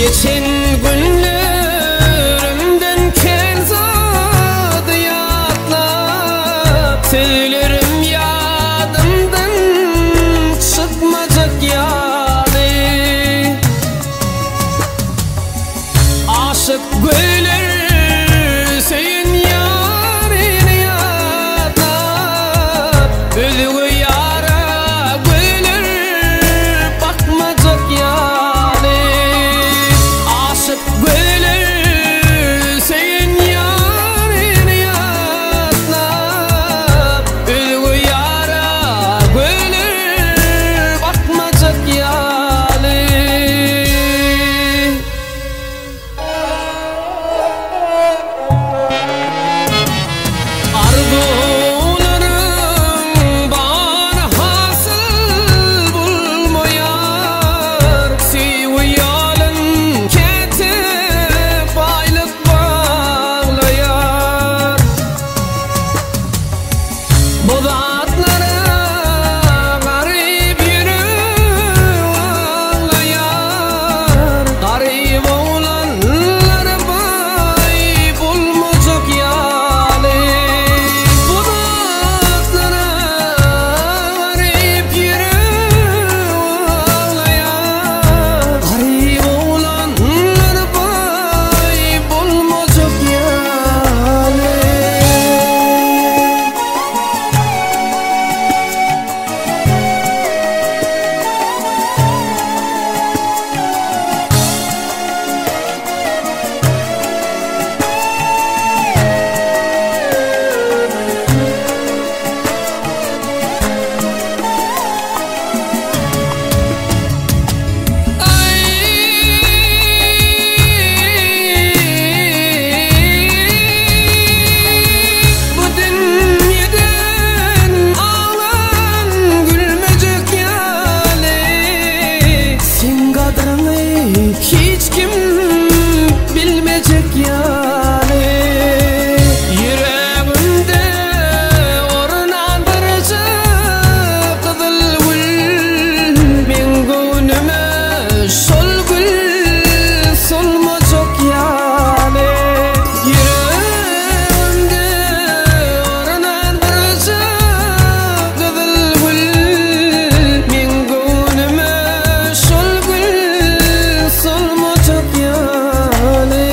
Geçen günlerimden kenzadı yadlap, söylerim yadımdan çıkmayacak yani. Aşık güler seyin yarini yadlap, ölüğü yara güler bakmayacak yani. Güler seyin yarini yadlap, ölüğü yara güler bakmayacak yani. Arzularım bana hasıl bulmayar, seviyalın ketip aylık bağlayar. Bu zatlara garip yürü ağlayar, garip oğlanlar bay bulmayacak yani. Bu zatlara garip yürü ağlayar, garip oğlanlar bay bulmayacak yani. Hiç kim bilmeyecek yani. Yüreğimde ornandıracak kızıl gül, ben gönlüme sol gül solmayacak yani. Yüreğimde ornandıracak kızıl gül, ben gönlüme sol gül solmayacak yani.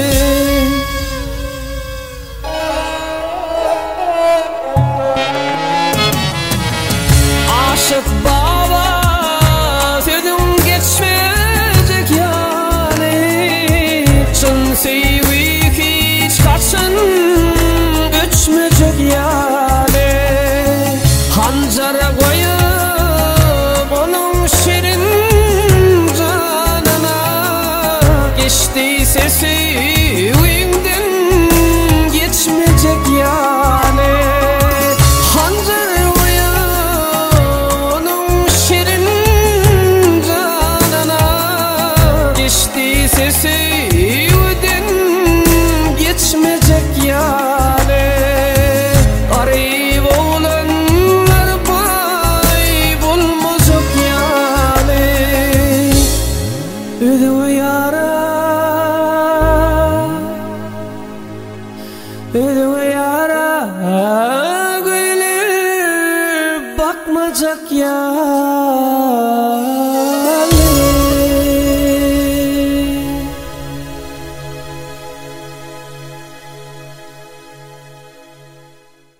Aşık baba sözün geçmeyecek yani. Çın sevgi hiç kaçın göçmeyecek yani. Hancara koyup onun şirin canına, geçtiyse sevginden geçmeyecek yani. Hancara koyup onun şirin canına, geçtiyse sevginden geçmeyecek yani. Garip oğlanlar bay bulmayacak yani. Ölüğü yara, ölüğü yara